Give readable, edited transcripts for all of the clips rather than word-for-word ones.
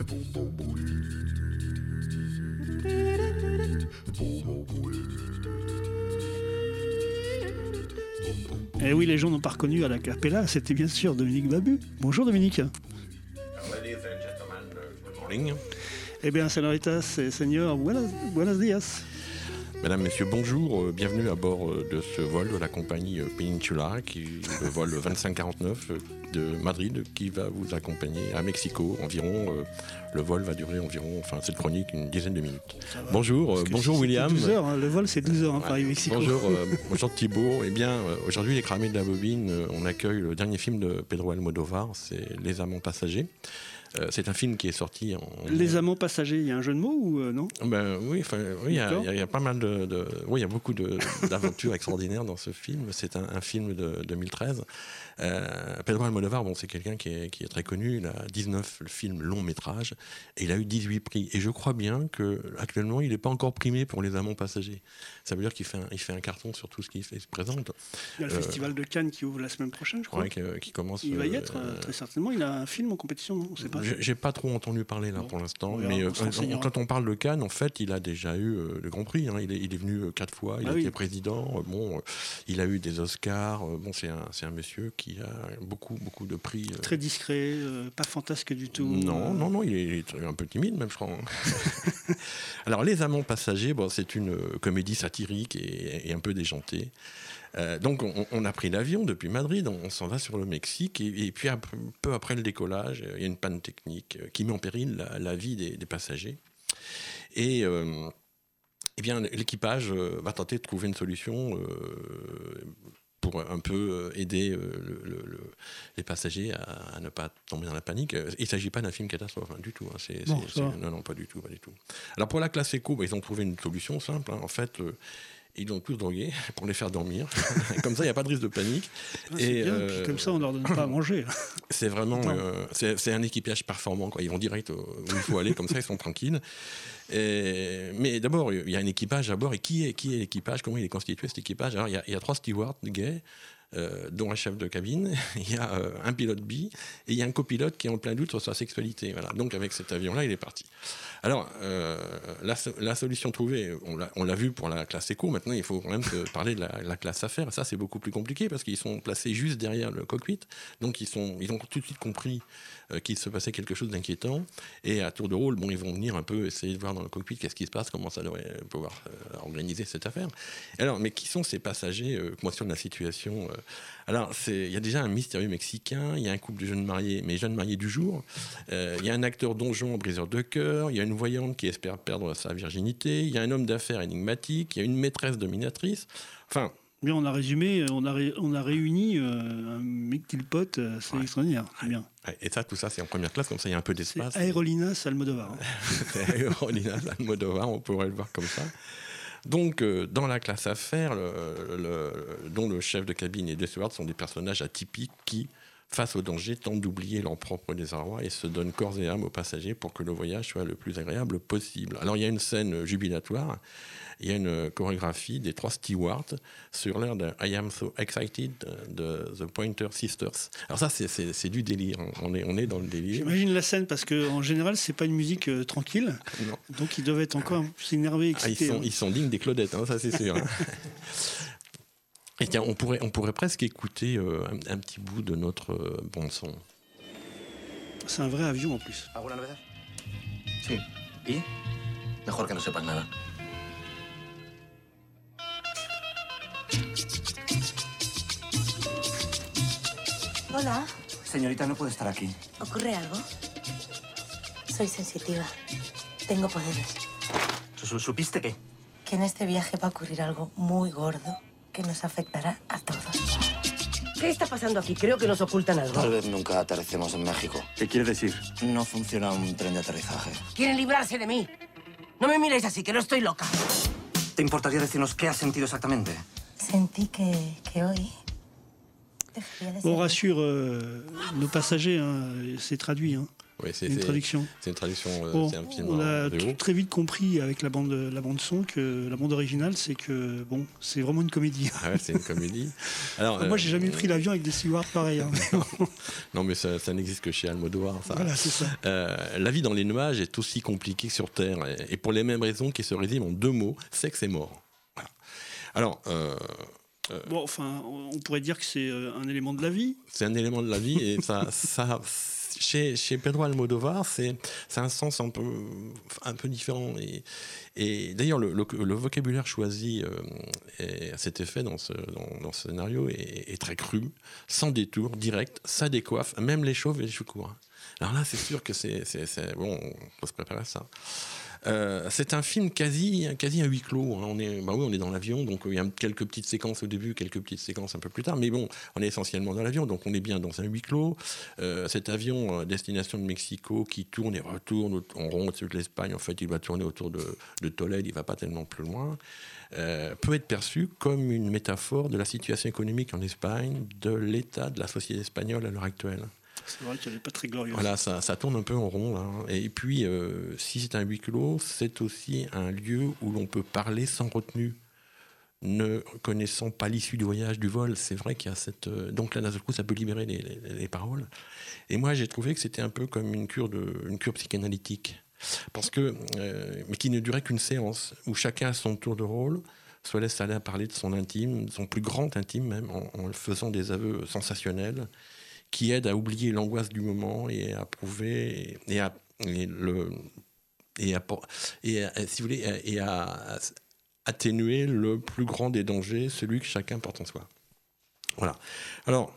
Eh oui, les gens n'ont pas reconnu à la cappella, c'était bien sûr Dominique Babu. Bonjour Dominique. Ladies and gentlemen, good morning. Eh bien, señoritas, señor, buenos días. Mesdames, Messieurs, bonjour, bienvenue à bord de ce vol de la compagnie Peninsula, qui est le vol 2549 de Madrid, qui va vous accompagner à Mexico environ. Le vol va durer environ, enfin cette chronique, une dizaine de minutes. Bonjour, bonjour si William. 12 heures, hein, le vol c'est 12 heures, hein, Paris-Mexico. Bonjour, bonjour Thibaut. Eh bien, aujourd'hui, les cramés de la bobine, on accueille le dernier film de Pedro Almodóvar, c'est Les Amants passagers. C'est un film qui est sorti en... Les Amants passagers, il y a un jeu de mots ou non? Oui, il y a pas mal il y a beaucoup d'aventures extraordinaires dans ce film. C'est un film de 2013. Pedro Almodóvar, c'est quelqu'un qui est très connu. Il a 19 films long métrage et il a eu 18 prix. Et je crois bien qu'actuellement, il n'est pas encore primé pour Les Amants passagers. Ça veut dire qu'il fait un carton sur tout ce qui se présente. Il y a le Festival de Cannes qui ouvre la semaine prochaine, je crois. Ouais, qui commence. Il va y être, très certainement. Il a un film en compétition, non? On sait pas. J'ai pas trop entendu parler là pour l'instant, mais quand on parle de Cannes, en fait, il a déjà eu le Grand Prix. Hein. Il est venu 4 fois, il a été président. Il a eu des Oscars. C'est un monsieur qui a beaucoup de prix. Très discret, pas fantasque du tout. Non, il est un peu timide même, je crois. Alors, Les Amants passagers, c'est une comédie satirique et un peu déjantée. Donc on a pris l'avion depuis Madrid, on s'en va sur le Mexique et puis peu après le décollage, il y a une panne technique qui met en péril la vie des passagers. Et bien l'équipage va tenter de trouver une solution pour un peu aider les passagers à ne pas tomber dans la panique. Il ne s'agit pas d'un film catastrophe, du tout. Non, pas du tout. Alors pour la classe éco, ils ont trouvé une solution simple. En fait, ils l'ont tous drogués pour les faire dormir. Comme ça, il n'y a pas de risque de panique. C'est bien, puis comme ça, on ne leur donne pas à manger. C'est vraiment... c'est un équipage performant, quoi. Ils vont direct où il faut aller, comme ça, ils sont tranquilles. Mais d'abord, il y a un équipage à bord. Et qui est l'équipage? Comment il est constitué, cet équipage? Alors, il y a 3 stewards gays, dont un chef de cabine, il y a un pilote bi, et il y a un copilote qui est en plein doute sur sa sexualité. Voilà. Donc avec cet avion-là, il est parti. Alors, la solution trouvée, on l'a vu pour la classe éco, maintenant il faut quand même parler de la classe affaires. Ça, c'est beaucoup plus compliqué, parce qu'ils sont placés juste derrière le cockpit, donc ils ont tout de suite compris qu'il se passait quelque chose d'inquiétant, et à tour de rôle, ils vont venir un peu essayer de voir dans le cockpit qu'est-ce qui se passe, comment ça devrait pouvoir organiser cette affaire. Alors, mais qui sont ces passagers conscients de la situation Alors, il y a déjà un mystérieux Mexicain, il y a un couple de jeunes mariés, mais jeunes mariés du jour, il y a un acteur donjon briseur de cœur, il y a une voyante qui espère perdre sa virginité, il y a un homme d'affaires énigmatique, il y a une maîtresse dominatrice, enfin... Bien, on a résumé, on a réuni un mec-til-pote, c'est extraordinaire, c'est bien. Et ça, tout ça, c'est en première classe, comme ça, il y a un peu d'espace. C'est Aerolinas Almodóvar. C'est Aerolinas Almodóvar, on pourrait le voir comme ça. Donc, dans la classe affaires, dont le chef de cabine et deux stewards sont des personnages atypiques qui, face au danger, tentent d'oublier leur propre désarroi et se donnent corps et âme aux passagers pour que le voyage soit le plus agréable possible. Alors, il y a une scène jubilatoire, il y a une chorégraphie des 3 stewards sur l'air de I Am So Excited de The Pointer Sisters. Alors ça, c'est du délire, on est dans le délire. J'imagine la scène, parce qu'en général, c'est pas une musique tranquille, non. Donc ils doivent être encore plus énervés, excités. Ils sont dignes des Claudettes, ça c'est sûr. Et tiens, on pourrait presque écouter un petit bout de notre bande son. C'est un vrai avion en plus. ¿Alguna novedad? Sí. ¿Y? Mejor que no sepas nada. Hola. Señorita, no puede estar aquí. ¿Ocurre algo? Soy sensitiva. Tengo poderes. ¿Supiste qué? Que en este viaje va a ocurrir algo muy gordo que nos afectará a todos. ¿Qué está pasando aquí? Creo que nos ocultan algo. Tal vez nunca aterricemos en México. ¿Qué quiere decir? No funciona un tren de aterrizaje. Quieren librarse de mí. No me miréis así, que no estoy loca. ¿Te importaría decirnos qué has sentido exactamente? Sentí que hoy... On rassure nos passagers, c'est traduit. Oui, c'est une traduction. C'est une traduction. Bon, c'est un film on a de haut. très vite compris avec la bande son que la bande originale, c'est que bon, c'est vraiment une comédie. Ah ouais, c'est une comédie. Alors, Moi, j'ai jamais pris l'avion avec des stewards pareils. Hein. Non, mais ça n'existe que chez Almodovar. Ça. Voilà, c'est ça. La vie dans les nuages est aussi compliquée que sur Terre, et pour les mêmes raisons qui se résument en 2 mots, sexe et mort. Voilà. Alors. Bon, enfin, on pourrait dire que c'est un élément de la vie. C'est un élément de la vie, et ça chez Pedro Almodovar, c'est un sens un peu différent. Et d'ailleurs, le vocabulaire choisi à cet effet dans ce scénario est très cru, sans détour, direct, ça décoiffe, même les chauves et les cheveux courts. Alors là, c'est sûr que c'est bon, on peut se préparer à ça. C'est un film quasi à huis clos. Hein. On est dans l'avion, donc il y a quelques petites séquences au début, quelques petites séquences un peu plus tard, mais bon, on est essentiellement dans l'avion, donc on est bien dans un huis clos. Cet avion destination de Mexico qui tourne et retourne en rond au-dessus de l'Espagne, en fait, il va tourner autour de Tolède, il va pas tellement plus loin. Peut être perçu comme une métaphore de la situation économique en Espagne, de l'état de la société espagnole à l'heure actuelle. C'est vrai qu'elle n'est pas très glorieuse. Voilà, ça tourne un peu en rond. Là. Et puis, si c'est un huis clos, c'est aussi un lieu où l'on peut parler sans retenue. Ne connaissant pas l'issue du voyage, du vol, c'est vrai qu'il y a cette... donc là, d'un seul coup, ça peut libérer les paroles. Et moi, j'ai trouvé que c'était un peu comme une cure psychanalytique. Parce que... mais qui ne durait qu'une séance, où chacun a son tour de rôle, se laisse aller à parler de son intime, son plus grand intime même, en faisant des aveux sensationnels, qui aide à oublier l'angoisse du moment et à prouver et à atténuer le plus grand des dangers, celui que chacun porte en soi. Voilà. Alors,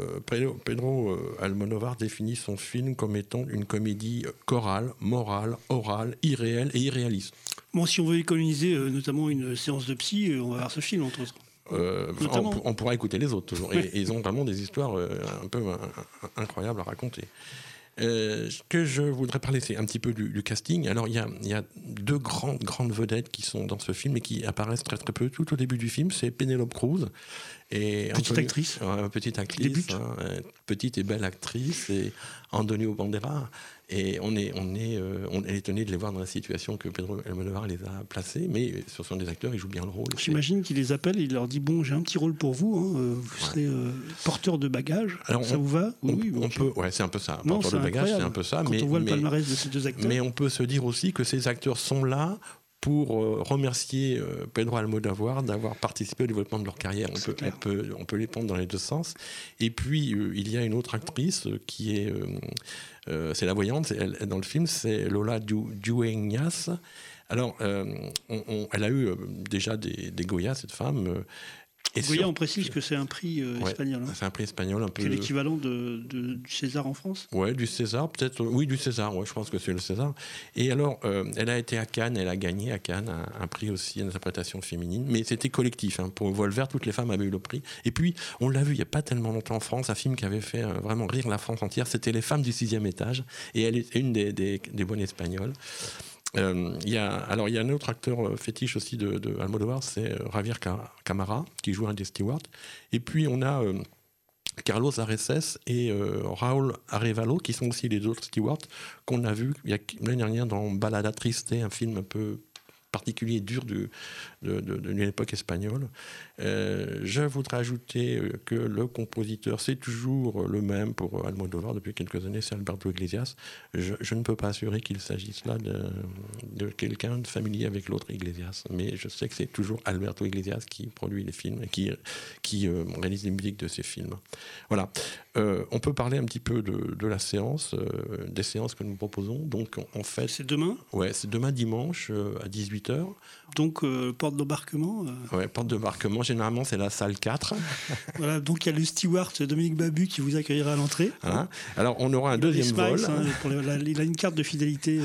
Pedro Almodovar définit son film comme étant une comédie chorale, morale, orale, irréelle et irréaliste. Bon, si on veut économiser notamment une séance de psy, on va voir ce film, entre autres. On pourra écouter les autres toujours. Et ils ont vraiment des histoires un peu incroyables à raconter. Ce que je voudrais parler, c'est un petit peu du casting. Alors, il y a 2 grandes vedettes qui sont dans ce film et qui apparaissent très très peu. Tout au début du film, c'est Penélope Cruz. Petite actrice. Petite actrice, petite et belle actrice, et Antonio Banderas. Et on est étonné de les voir dans la situation que Pedro Almodovar les a placés, mais ce sont des acteurs, ils jouent bien le rôle. J'imagine qu'il les appelle et il leur dit bon, j'ai un petit rôle pour vous, hein, vous serez porteur de bagages. Alors ça vous va? Oui, on peut. Ouais, c'est un peu ça. Porteur de bagages, c'est un peu ça. Quand on voit le palmarès de ces 2 acteurs. Mais on peut se dire aussi que ces acteurs sont là pour remercier Pedro Almodovar d'avoir participé au développement de leur carrière. On peut les prendre dans les 2 sens. Et puis, il y a une autre actrice qui est... c'est la voyante, dans le film, c'est Lola Dueñas. Alors, elle a eu déjà des Goya, cette femme. Goya, on précise que c'est un prix espagnol. Hein. C'est un prix espagnol un peu. C'est l'équivalent du César en France. Ouais, du César, peut-être. Oui, du César. Ouais, je pense que c'est le César. Et alors, elle a été à Cannes, elle a gagné à Cannes un prix aussi d'interprétation féminine, mais c'était collectif. Hein. Pour Vol Vert, toutes les femmes avaient eu le prix. Et puis, on l'a vu il n'y a pas tellement longtemps en France, un film qui avait fait vraiment rire la France entière. C'était Les Femmes du 6e étage, et elle est une des bonnes espagnoles. Il y a un autre acteur fétiche aussi de Almodovar, c'est Javier Camara, qui joue un des stewards. Et puis on a Carlos Areces et Raúl Arevalo, qui sont aussi les autres stewards qu'on a vus l'année dernière dans Balada Triste, un film un peu particulier et dur d'une époque espagnole. Je voudrais ajouter que le compositeur, c'est toujours le même pour Almodovar depuis quelques années, c'est Alberto Iglesias. Je ne peux pas assurer qu'il s'agisse là de quelqu'un de familier avec l'autre Iglesias, mais je sais que c'est toujours Alberto Iglesias qui produit les films et qui réalise les musiques de ces films. Voilà. On peut parler un petit peu de la séance, des séances que nous proposons. Donc, en fait, c'est demain ? Ouais, c'est demain dimanche à 18h. Donc, porte d'embarquement Ouais, porte d'embarquement. Généralement, c'est la salle 4. Voilà, donc il y a le steward Dominique Babu qui vous accueillera à l'entrée. Hein. Alors, on aura un deuxième vol. Il a une carte de fidélité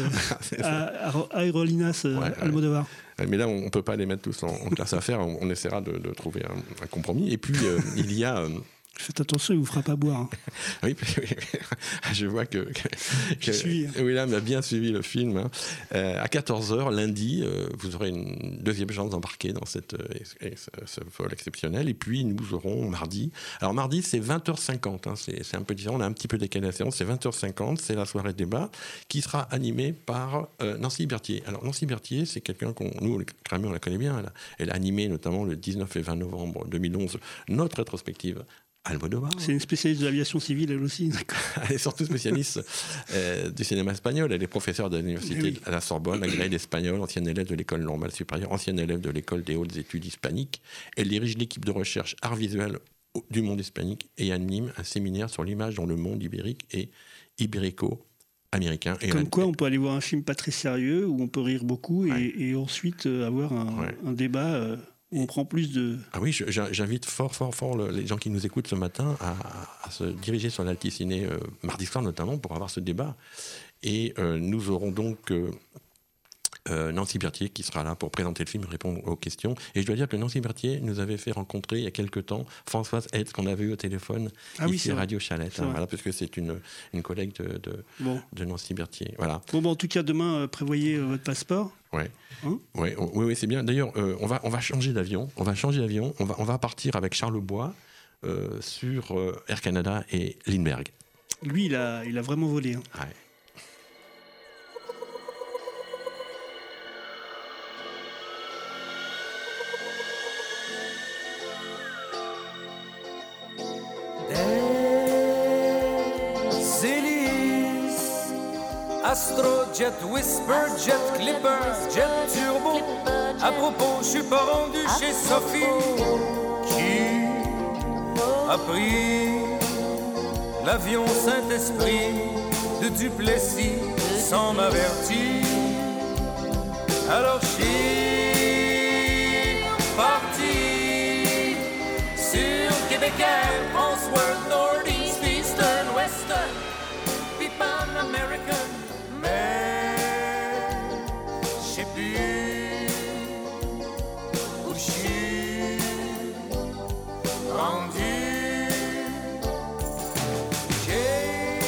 à Aerolinas Almodovar. Mais là, on ne peut pas les mettre tous en classe affaires. On essaiera de trouver un compromis. Et puis, il y a... Faites attention, il ne vous fera pas boire. Hein. Oui, je vois que suis. William a bien suivi le film. Hein. À 14h, lundi, vous aurez une deuxième chance d'embarquer dans ce vol exceptionnel. Et puis, nous aurons mardi. Alors, mardi, c'est 20h50. Hein. C'est un peu différent. On a un petit peu décalé la séance. C'est 20h50. C'est la soirée de débat qui sera animée par Nancy Berthier. Alors, Nancy Berthier, c'est quelqu'un nous, on la connaît bien. Elle a animé notamment le 19 et 20 novembre 2011 notre rétrospective Almodovar. C'est une spécialiste de l'aviation civile, elle aussi. Elle est surtout spécialiste du cinéma espagnol. Elle est professeure de l'université à la Sorbonne, agrégée d'espagnol, ancienne élève de l'école normale supérieure, ancienne élève de l'école des hautes études hispaniques. Elle dirige l'équipe de recherche art visuel du monde hispanique et anime un séminaire sur l'image dans le monde ibérique et ibérico-américain. Comme quoi, on peut aller voir un film pas très sérieux où on peut rire beaucoup et ensuite avoir un débat. On prend plus de... Ah oui, j'invite fort les gens qui nous écoutent ce matin à se diriger sur l'Alticiné mardi soir notamment pour avoir ce débat. Et nous aurons donc Nancy Berthier qui sera là pour présenter le film et répondre aux questions. Et je dois dire que Nancy Berthier nous avait fait rencontrer il y a quelque temps Françoise Hetz qu'on avait eu au téléphone ici à Radio Chalette. Hein, voilà, parce que c'est une collègue de Nancy Berthier. Voilà. Bon, en tout cas, demain, prévoyez votre passeport. Ouais. Oui, c'est bien. D'ailleurs, on va changer d'avion. On va partir avec Charles Bois sur Air Canada et Lindbergh. Lui, il a vraiment volé. Hein. Ouais. Astrojet, Whisper, Jet Clipper, Jet Turbo. À propos, je suis pas rendu chez Sophie qui a pris l'avion Saint-Esprit de Duplessis sans m'avertir. Alors je suis parti sur Québec Air, Transworld, Northeast, Eastern, Western, Pipan American. Mais je sais plus où je suis rendu. J'ai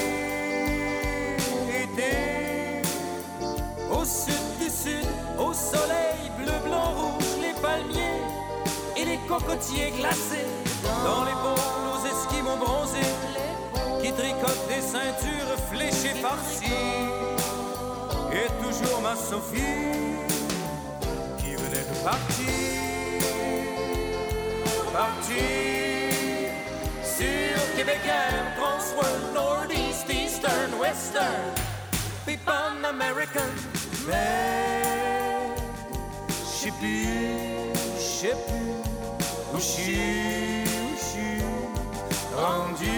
été au sud du sud, au soleil bleu, blanc, rouge, les palmiers et les cocotiers glacés. Dans les pôles aux esquimaux bronzés qui tricotent des ceintures fléchées farcies. Et toujours ma Sophie qui venait de partir sur Québec Air, Transworld, Northeast, Eastern, Western, Pipan American. Mais je sais plus où je suis rendu.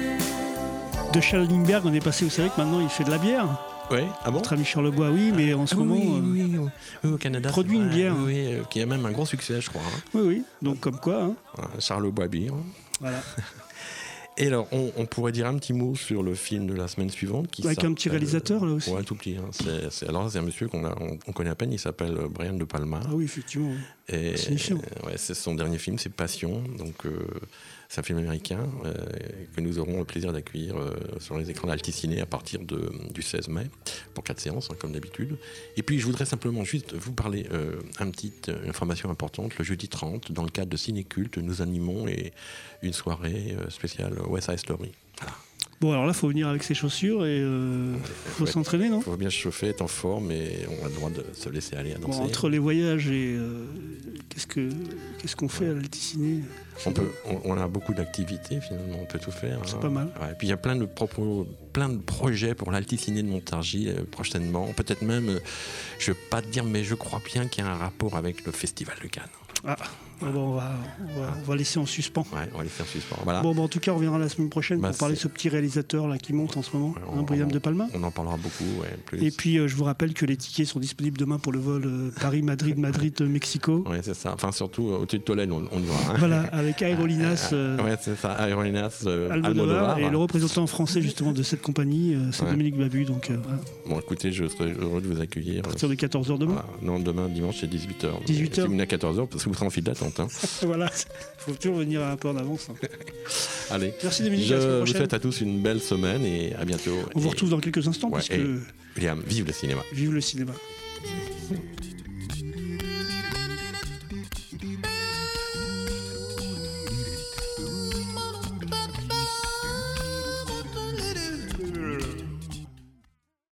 De Charles Lindbergh, on est passé, vous savez que maintenant il fait de la bière. Oui, ah bon ? Notre ami Charles Bois, oui, mais en ce moment, oui, au Canada, produit une bière. Oui, qui a même un gros succès, je crois. Hein. Oui, donc comme quoi. Hein. Charles Bois bière. Voilà. Et alors, on pourrait dire un petit mot sur le film de la semaine suivante. Avec un petit réalisateur, là aussi. Oui, tout petit. Hein. C'est un monsieur qu'on connaît à peine, il s'appelle Brian De Palma. Ah oui, effectivement. Et, c'est son dernier film, c'est Passion. Donc, c'est un film américain que nous aurons le plaisir d'accueillir sur les écrans d'Alticiné à partir du 16 mai, pour 4 séances, hein, comme d'habitude. Et puis, je voudrais simplement juste vous parler une information importante. Le jeudi 30, dans le cadre de Ciné-Culte, nous animons une soirée spéciale West Side Story. Voilà. Bon, alors là, il faut venir avec ses chaussures et faut s'entraîner, non ? Il faut bien se chauffer, être en forme et on a le droit de se laisser aller à danser. Bon, entre les voyages et qu'est-ce qu'on fait à l'Alticiné ? On a beaucoup d'activités, finalement, on peut tout faire. C'est pas mal. Ouais, et puis il y a plein de projets pour l'Alticiné de Montargis prochainement. Peut-être même, je ne vais pas te dire, mais je crois bien qu'il y a un rapport avec le Festival de Cannes. Ah, bon, on va laisser en suspens. Ouais, on va laisser en suspens. Voilà. Bon, en tout cas, on reviendra la semaine prochaine pour parler de ce petit réalisateur là qui monte en ce moment, Brian De Palma. On en parlera beaucoup. Plus. Et puis, je vous rappelle que les tickets sont disponibles demain pour le vol Paris-Madrid, Madrid-Mexico. Oui, c'est ça. Enfin, surtout au-dessus de Tolède, on y va. Hein. Voilà, avec Aerolinas. Ouais, c'est ça. Aerolinas Almodovar. Et le représentant français justement de cette compagnie, c'est Dominique Babu. Donc, voilà. Bon, écoutez, je serai heureux de vous accueillir. À partir de 14h demain. Voilà. Non, demain, dimanche, c'est 18h. 18h. Si vous venez à 14h, parce que vous serez en file d'attente. attentes. Hein. Voilà, il faut toujours venir un peu en avance. Hein. Allez, merci Dominique. Je vous souhaite à tous une belle semaine et à bientôt. On vous retrouve dans quelques instants. Ouais, parce que... Liam, vive le cinéma. Vive le cinéma.